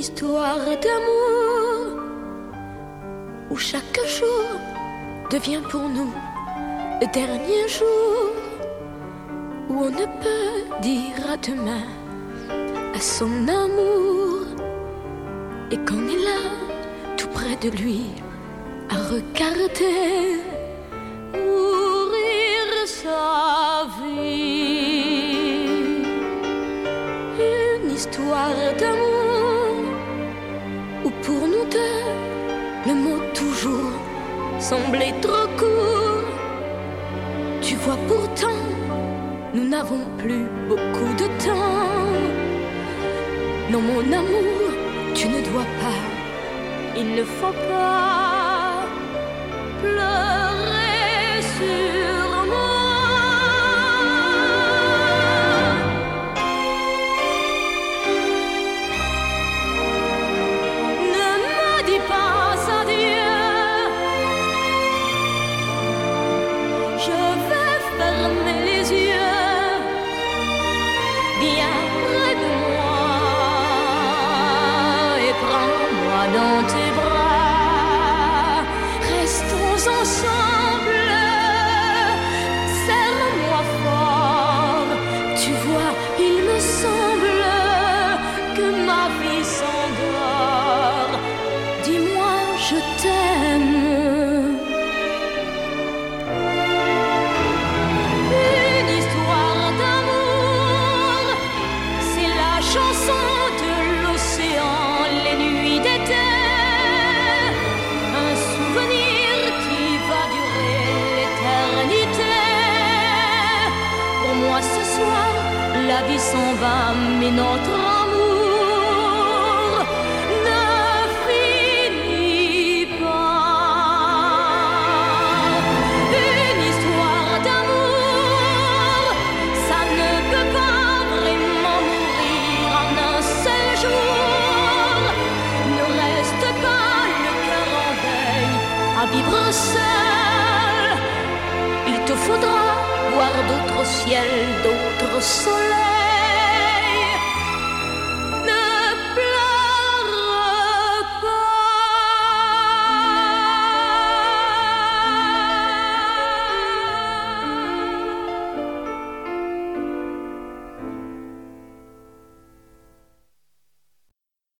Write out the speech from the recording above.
histoire d'amour où chaque jour devient pour nous le dernier jour, où on ne peut dire à demain à son amour, et qu'on est là tout près de lui à regarder mourir sa vie. Une histoire d'amour où pour nous deux le mot toujours semblait trop court. Tu vois pourtant nous n'avons plus beaucoup de temps. Non mon amour, tu ne dois pas, il ne faut pas pleurer sur moi. Ne me dis pas adieu, je vais fermer les yeux, bien près de moi, et prends-moi dans tes bras. Restons ensemble, serre-moi fort. Tu vois, il me semble que ma vie s'endort. Dis-moi, je t'aime. Une histoire d'amour, c'est la chanson de l'océan, les nuits d'été. Un souvenir qui va durer l'éternité. Pour moi ce soir, la vie s'en va, mais notre amour ne finit pas. Une histoire d'amour, ça ne peut pas vraiment mourir en un seul jour. Ne reste pas le cœur en deuil à vivre seul. Il te faudra voir d'autres ciels, d'autres soleils.